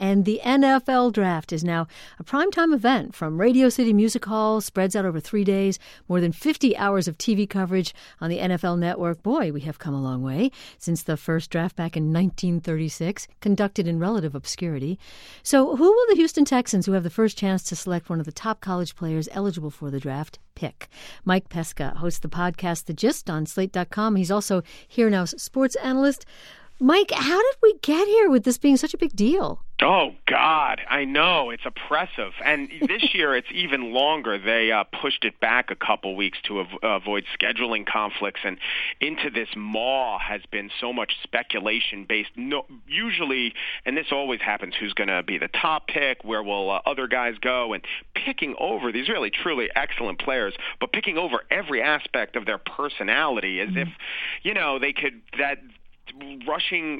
And the NFL Draft is now a primetime event from Radio City Music Hall, spreads out over 3 days, more than 50 hours of TV coverage on the NFL Network. Boy, we have come a long way since the first draft back in 1936, conducted in relative obscurity. So who will the Houston Texans, who have the first chance to select one of the top college players eligible for the draft, pick? Mike Pesca hosts the podcast The Gist on Slate.com. He's also Here Now's sports analyst. Mike, how did we get here with this being such a big deal? Oh, God, I know. It's oppressive. And this year it's even longer. They pushed it back a couple weeks to avoid scheduling conflicts. And into this maw has been so much speculation based. No, usually, and this always happens, who's going to be the top pick, where will other guys go, and picking over these really, truly excellent players, but picking over every aspect of their personality as if, they could rushing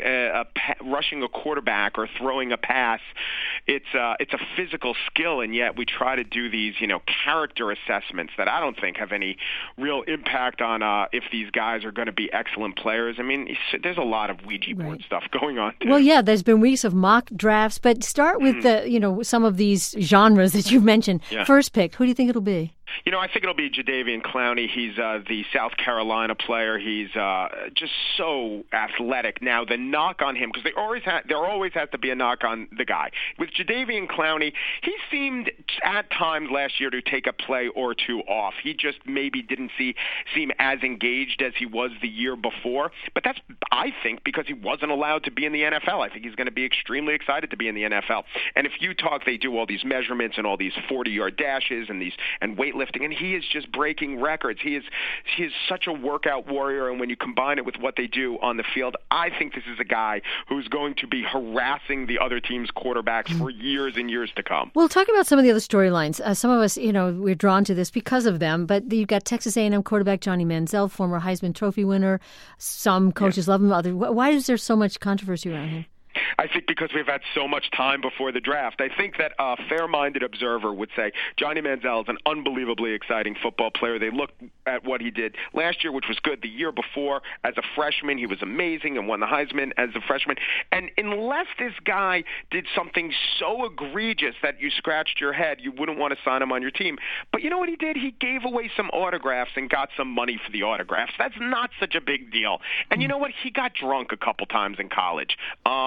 a quarterback or throwing a pass, it's a physical skill, and yet we try to do these character assessments that I don't think have any real impact on if these guys are going to be excellent players. I mean, there's a lot of Ouija board stuff going on too. Well, yeah, there's been weeks of mock drafts, but start with the some of these genres that you've mentioned. Yeah. First pick, who do you think it'll be? I think it'll be Jadeveon Clowney. He's the South Carolina player. He's just so athletic. Now, the knock on him, because there always has to be a knock on the guy. With Jadeveon Clowney, he seemed at times last year to take a play or two off. He just maybe didn't seem as engaged as he was the year before. But that's, I think, because he wasn't allowed to be in the NFL. I think he's going to be extremely excited to be in the NFL. And if you talk, they do all these measurements and all these 40-yard dashes and weightlifting, and he is just breaking records. He is such a workout warrior, and when you combine it with what they do on the field, I think this is a guy who's going to be harassing the other team's quarterbacks for years and years to come. We'll talk about some of the other storylines. Some of us, we're drawn to this because of them, but you've got Texas A&M quarterback Johnny Manziel, former Heisman Trophy winner. Some coaches love him. Why is there so much controversy around him? I think because we've had so much time before the draft. I think that a fair-minded observer would say Johnny Manziel is an unbelievably exciting football player. They looked at what he did last year, which was good. The year before, as a freshman, he was amazing and won the Heisman as a freshman. And unless this guy did something so egregious that you scratched your head, you wouldn't want to sign him on your team. But you know what he did? He gave away some autographs and got some money for the autographs. That's not such a big deal. And you know what? He got drunk a couple times in college.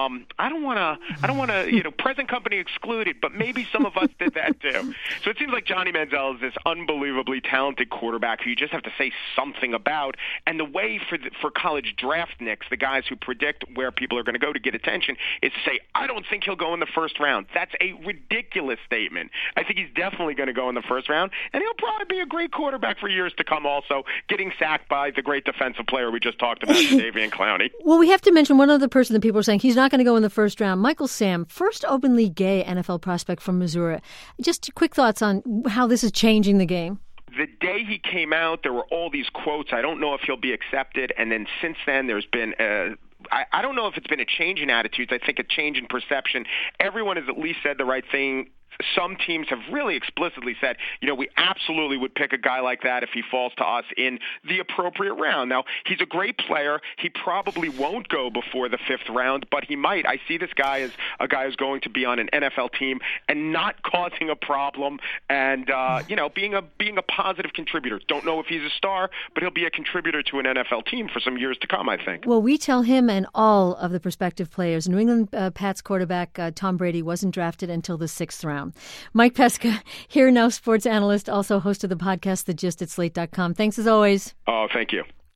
I don't want to, present company excluded, but maybe some of us did that too. So it seems like Johnny Manziel is this unbelievably talented quarterback who you just have to say something about. And the way for college draftniks, the guys who predict where people are going to go to get attention, is to say, I don't think he'll go in the first round. That's a ridiculous statement. I think he's definitely going to go in the first round, and he'll probably be a great quarterback for years to come also, getting sacked by the great defensive player we just talked about, Jadeveon Clowney. Well, we have to mention one other person that people are saying he's not going to go in the first round. Michael Sam, first openly gay NFL prospect from Missouri. Just quick thoughts on how this is changing the game. The day he came out, there were all these quotes. I don't know if he'll be accepted. And then since then, there's been I don't know if it's been a change in attitudes. I think a change in perception. Everyone has at least said the right thing. Some teams have really explicitly said, we absolutely would pick a guy like that if he falls to us in the appropriate round. Now, he's a great player. He probably won't go before the fifth round, but he might. I see this guy as a guy who's going to be on an NFL team and not causing a problem and, being a positive contributor. Don't know if he's a star, but he'll be a contributor to an NFL team for some years to come, I think. Well, we tell him and all of the prospective players, New England Pats quarterback Tom Brady wasn't drafted until the sixth round. Mike Pesca, Here Now sports analyst, also host of the podcast The Gist at Slate.com. Thanks as always. Oh, thank you.